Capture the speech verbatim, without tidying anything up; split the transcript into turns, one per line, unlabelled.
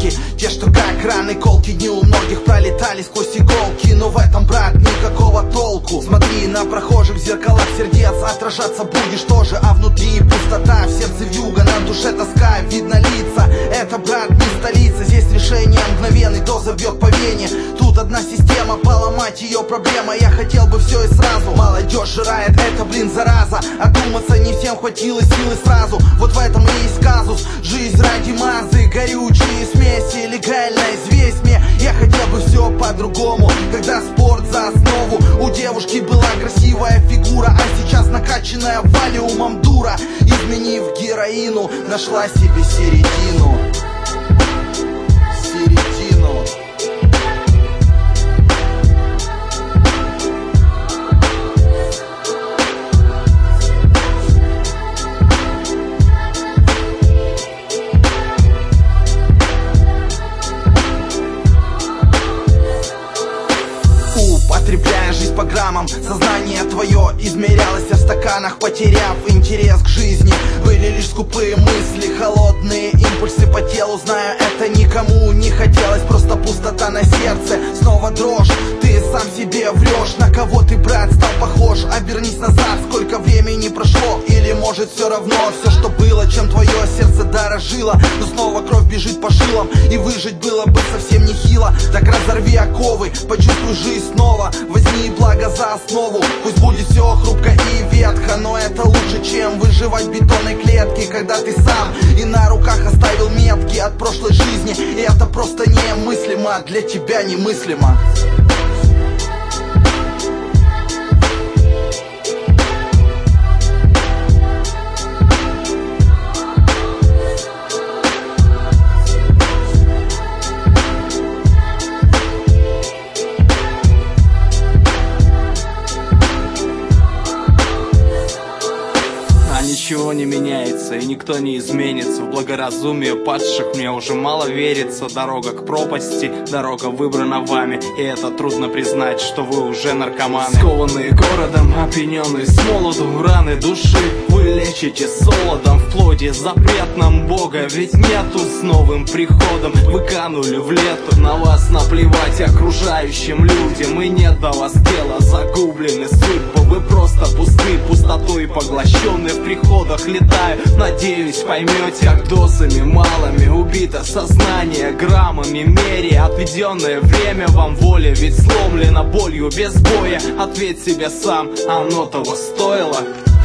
осколки, те, что как раны, колки. Дни у многих пролетали сквозь иголки, но в этом, брат, никакого толку. Смотри на прохожих в зеркалах сердец, отражаться будешь тоже, а внутри пустота, в сердце вьюга, на душе тоска. Видно лица, это, брат, не столица. Здесь решение мгновенный, доза бьет по вене. Тут одна система, поломать ее проблема. Я хотел бы все и сразу. Молодежь жирает, это, блин, зараза. Одуматься не всем хватило силы сразу. Вот в этом и есть казус. Жизнь ради мазы, горючие смеси, легальная известь мне. Я хотел бы все по-другому, когда спорт за основу. У девушки была красивая фигура, а сейчас накачанная валиумом дура. Изменив героину, нашла себе середину. Середину. Употребляя жизнь по граммам, сознание твое измерялось в стаканах, потеряв интерес к жизни. Были лишь скупые мысли, холодные импульсы по телу. Знаю, это никому не хотелось, просто пустота на сердце. Снова дрожь, ты сам себе врешь. На кого ты, брат, стал похож? Обернись назад, сколько времени прошло. Или может все равно, все, что было, чем твое сердце дорожило. Но снова кровь бежит по жилам, и выжить было бы совсем нехило. Так разорви оковы, почувствуй жизнь снова. Возьми благо за основу. Пусть будет все хрупко и ветхо, но это лучше, чем выживать в бетонной клетке, когда ты сам и на руках оставил метки от прошлой жизни. И это просто немыслимо, для тебя немыслимо.
Ничего не меняется и никто не изменится. В благоразумие падших мне уже мало верится. Дорога к пропасти, дорога выбрана вами, и это трудно признать, что вы уже наркоманы. Скованные городом, опьяненные с молоду, раны души вы лечите солодом. В плоти запретном Бога ведь нету. С новым приходом вы канули в лету. На вас наплевать окружающим людям, и нет до вас дела. Загублены судьбы, вы просто пусты, пустотой поглощенные в приходах летаю. Надеюсь, поймете, как дозами малыми убито сознание, граммами мере отведенное время вам воля, ведь сломлено болью без боя. Ответь себе сам, оно того стоило.